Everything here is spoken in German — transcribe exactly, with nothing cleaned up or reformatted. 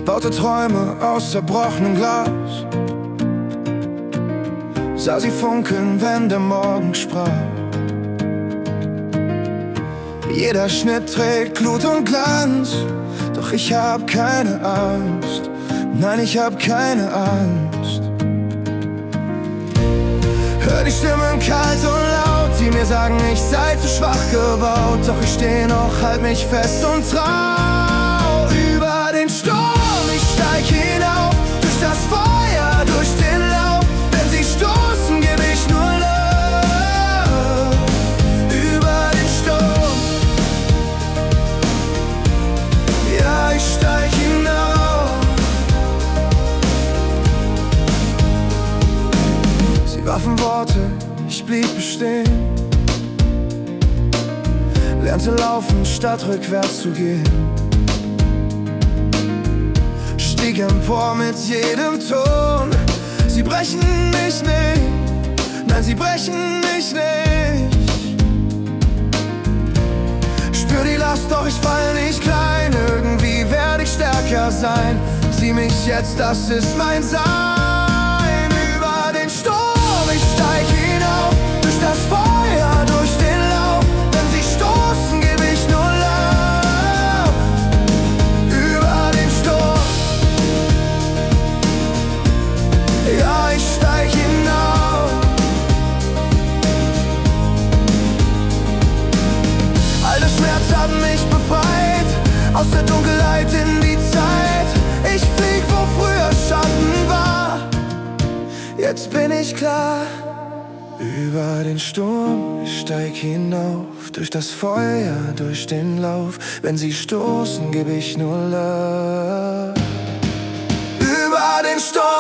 baute Träume aus zerbrochenem Glas, sah sie funkeln, wenn der Morgen sprach. Jeder Schnitt trägt Glut und Glanz, doch ich hab keine Angst, nein, ich hab keine Angst. Hör die Stimmen kalt und laut, die mir sagen, ich sei zu schwach gebaut. Doch ich steh noch, halt mich fest und trau über den Sturm. Ich steig hinauf, durch das Feuer, durch den Lauf. Wenn sie stoßen, geb ich nur Love. Über den Sturm, ja, ich steig hinauf. Sie warfen Worte, ich blieb bestehen, lernte laufen, statt rückwärts zu gehen. Stieg empor mit jedem Ton. Sie brechen mich nicht, nein, sie brechen mich nicht. Spür die Last, doch ich fall nicht klein. Irgendwie werde ich stärker sein. Sieh mich jetzt, das ist mein Sein. Über den Sturm, ich steig hinauf, durch das Feuer, durch den Lauf. Wenn sie stoßen, geb ich nur Love. Über den Sturm, ja, ich steig hinauf. All der Schmerz hat mich befreit, aus der Dunkelheit in die Zeit. Ich flieg, wo früher Schatten war, jetzt bin ich klar. Über den Sturm, ich steig hinauf, durch das Feuer, durch den Lauf. Wenn sie stoßen, geb ich nur Love. Über den Sturm.